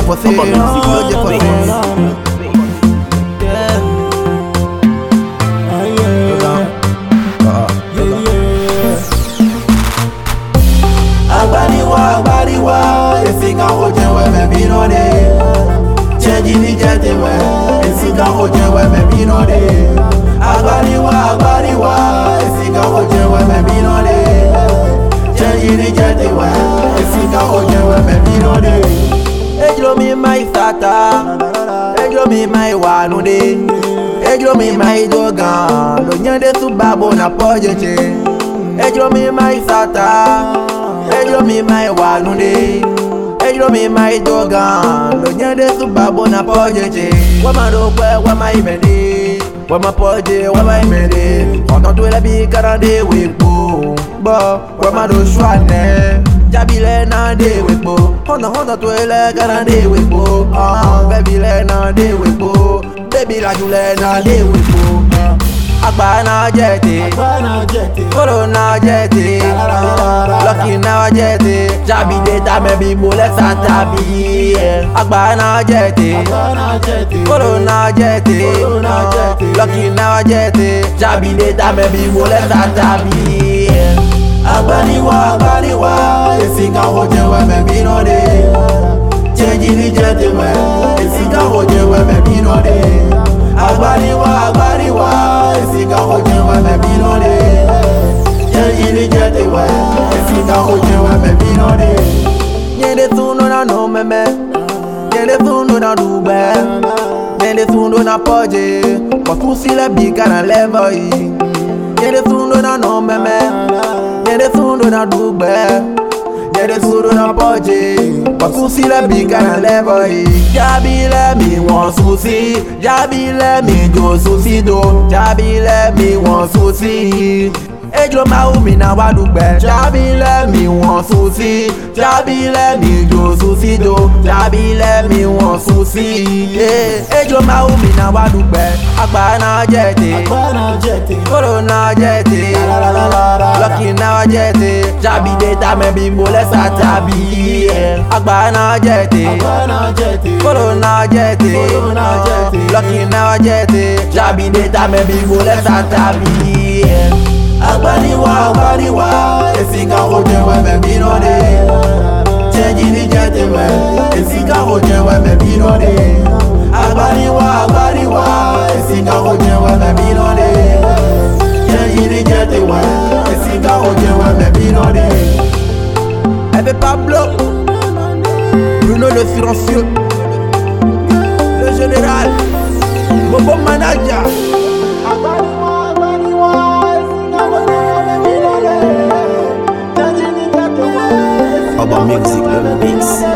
for sale, lodge for sale. Agbariwa, esika ojewe me binode. Change ni jetewe, esika ojewe me binode. Agbariwa, esika ojewe me binode. Change ni jetewe, esika ojewe me binode. Ejlo mi mai sata, ejlo mi mai wanude, ejlo mi mai dogan, lo nyande subabo na pojeche. Ejlo mi mai sata, ejlo mi mai wanude, ejlo mi mai dogan, lo nyande subabo na pojeche. Wama dokwe, wama imende, wama poje, wama imende. Onton tu elebi karande wekbo, bo wama do shwane. Jabile na de wekbo, honda tu ele karande wekbo. Baby le na de wekbo, baby la jule na de wekbo. Agba na jete, koro na jete, lucky na jete. Jabi data me bi mole satabi. Agba na jete, koro na jete, lucky na jete. Jabi data me bi mole satabi. Agbariwa, esika ojewe me binode. Change ni jetewe, esika ojewe me binode. Agbariwa, esika ojewe me binode. Change ni jetewe, esika ojewe me binode. Nyende tuno na no meme, nyende tuno na dube, nyende tuno na poje. Kwa kusile bika na level yi. Nyende tuno na no meme, nyende tuno na dube, nyende tuno na poje. Kwa kusile bika na level yi. Jabile mi won susi, jabile mi jo susi do, jabile mi won susi. Ejlo maumi na wadugbe, jabile mi won susi, jabile mi jo susi do, jabile mi won susi. Ejlo maumi na wadugbe, agba na jete, koro na jete, lucky na jete. Jabi data me bi mole satabi. Agba na jete, koro na jete, lucky na jete. Jabi data me bi mole satabi. Agbariwa, esika ojewe me binode. Change ni jetewe, esika ojewe me binode. Agbariwa, esika ojewe me binode. Change ni jetewe, esika ojewe me binode. Ebe Pablo, Bruno le silencieux, le général, Bobo Manager. About music, the mix.